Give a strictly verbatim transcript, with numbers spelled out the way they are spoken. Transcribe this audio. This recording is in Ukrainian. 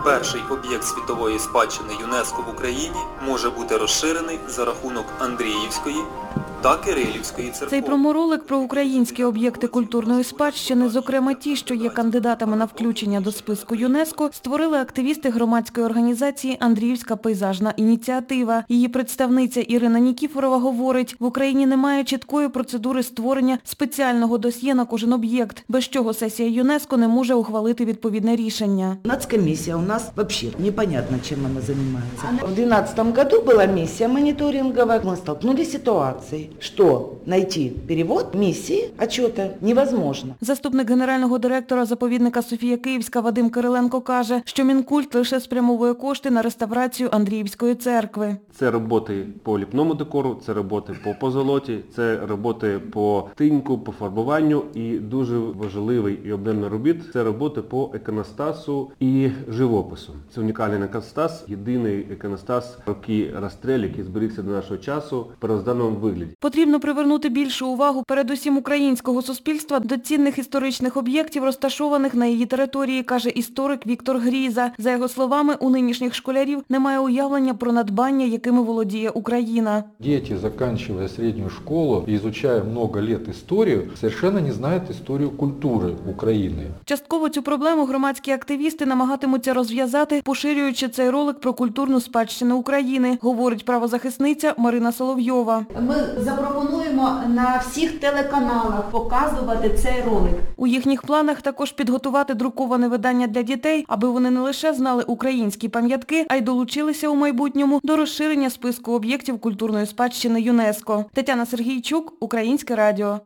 перший об'єкт світової спадщини ЮНЕСКО в Україні може бути розширений за рахунок Андріївської та Кирилівської церков. Цей проморолик про українські об'єкти культурної спадщини, зокрема ті, що є кандидатами на включення до списку ЮНЕСКО, створили активісти громадської організації «Андріївська пейзажна ініціатива». Її представниця Ірина Нікіфорова говорить, в Україні немає чіткої процедури створення спеціального досьє на кожен об'єкт, без чого сесія ЮНЕСКО не може ухвалити відповідне рішення. Нацкомиссия у нас вообще непонятно, чем она занимается. В две тысячи двенадцатом году была миссия мониторинговая. Мы столкнулись с ситуацией, что найти перевод миссии отчета невозможно. Заступник генерального директора заповідника Софія Київська Вадим Кириленко каже, що Мінкульт лише спрямовує кошти на реставрацію Андріївської церкви. Це роботи по ліпному декору, це роботи по позолоті, це роботи по тиньку, по фарбуванню і дуже важливий і об'ємний робіт – це роботи по іконостасу і живопису. Це унікальний іконостас, єдиний іконостас роки Растрель, який зберігся до нашого часу в первозданному вигляді. Потрібно привернути більшу увагу передусім українського суспільства до цінних історичних об'єктів, розташованих на її території, каже історик Віктор Гріза. За його словами, у нинішніх школярів немає уявлення про надбання, якими володіє Україна. Діти, закінчуючи середню школу і изучая много лет історію, совершенно не знають історію культури України. Частково цю проблему громадські активісти намагатимуться розв'язати, поширюючи цей ролик про культурну спадщину України, говорить правозахисниця Марина Соловйова. Ми запропонуємо на всіх телеканалах показувати цей ролик. У їхніх планах також підготувати друковане видання для дітей, аби вони не лише знали українські пам'ятки, а й долучилися у майбутньому до розширення списку об'єктів культурної спадщини ЮНЕСКО. Тетяна Сергійчук, Українське радіо.